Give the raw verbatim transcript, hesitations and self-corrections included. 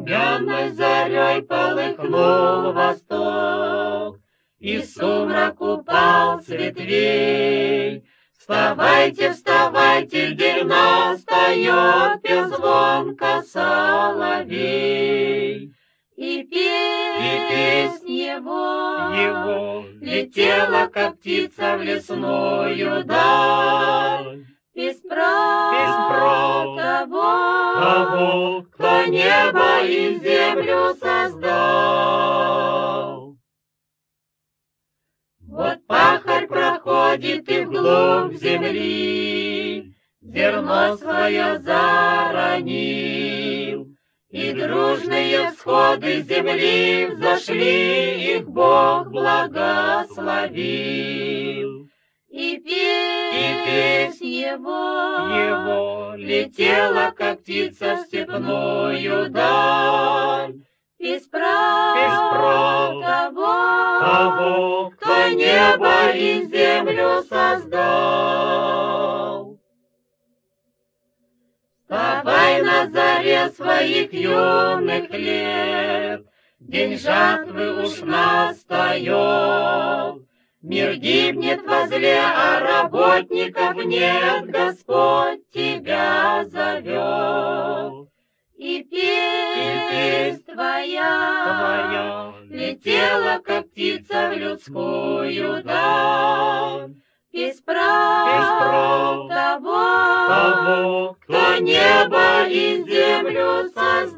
Знамённой зарей полыхнул восток, и сумрак упал с ветвей. Вставайте, вставайте, день настает, пел звонко соловей. И песнь, и песнь его, его летела, как птица в лесную даль. Песнь про, песнь про того, того, кто небо и землю создал. Вот пахарь проходит и вглубь земли, зерно свое заронил, и дружные всходы земли взошли, их Бог благословил. И песнь, и песнь его, его летела, как птица в степную даль. Песнь про, песнь про того, того, кто небо и землю создал. Вставай на заре своих юных лет, день жатвы уж настает. Мир гибнет возле, а работников нет, Господь тебя зовет. И песнь твоя, твоя летела, как птица в людскую даль. Песнь про, песнь про того, того, кто небо и землю создал.